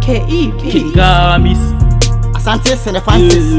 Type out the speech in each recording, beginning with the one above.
KE Kingamis Asante Senefantis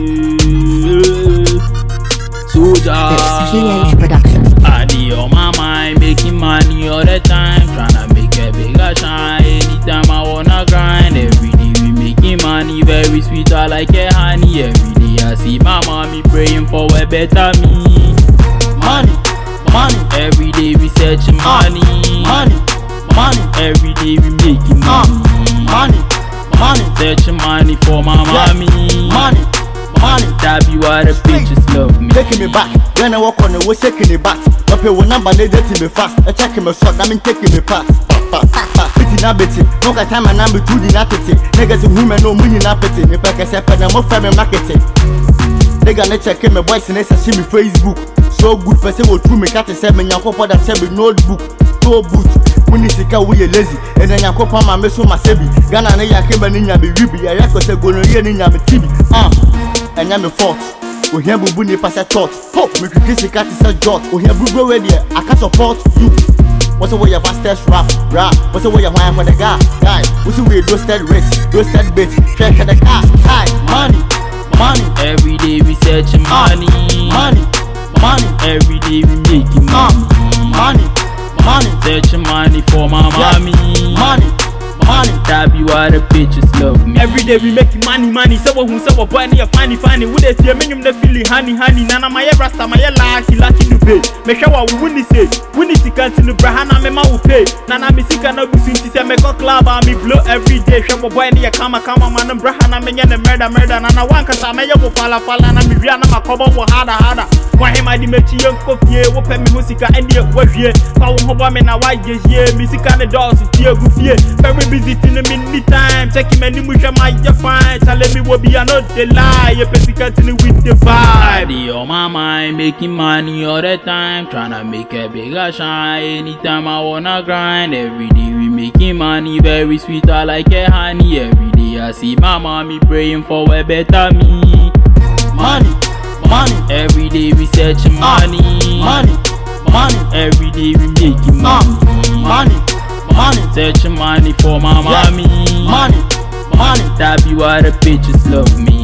This GH production. I need on my mind, making money all the time, tryna make a bigger shine. Anytime I wanna grind, every day we making money, very sweet, I like it honey. Every day I see my mommy praying for a better me. Money, money, every day we searching money. money, money, Every day we making money. money, money, Searching money for my mommy. money, money. That be why the bitches love me. Taking me back, when I walk on the way, shaking the back. Up here, one number, they dating me fast. I checking me short, I mean taking me past. It's not betting, no time and number two, the attitude. Niggas and women, no money, not betting. If I can say, I'm more family marketing. They gonna check my voice and they see me Facebook. So good, person will through me, cat is 7 years old, that said with notebook. So boot, when you see we are lazy, and then you cop on my mess with my sebi. Ghana, I came in your baby, I record a go in your TV. And I'm a fault. We hear Bubuni pass a thought. Hope me could kiss the cat is a jot. We hear Bubu ready, I can support you. What's the way your fastest rap? What's the way your wine for the guy? What's the way roasted rich, roasted bitch, trash at the car? Money, money. Every day we searching money. Money, money. Every day we making money. Money, money. Searching money for my mommy. Money, money. That be why the bitches love me. Every day we making money. Someone who saw boy near funny. With a tear, minimum the feeling honey. Nana my rasta, my lucky to pay. Make sure we win this. We need to continue Brahana, me will pay. Nana me sick and be soon to say make a club and me blow every day. Show boy near kama man and Brahana me and murder. Nana one cause I may have fala and me Rihanna my cover harder. Why him I dimeti young coffee, whooping me music and the way here. Power Hobama now I get here. Music and the doors to tear good fear. Very busy in the minute time. Checking many much my fine. Tell me what be another lie. You can continue with the vibe. I on my mind, making money all the time, tryna make a bigger shine. Anytime I wanna grind, every day we making money, very sweet, I like it honey. Every day I see my mommy praying for a better me. Money, money. Every day we searching money. Money, money. Every day we making money. Money, money. Searching money for my mommy. Money, money. That be why the bitches love me.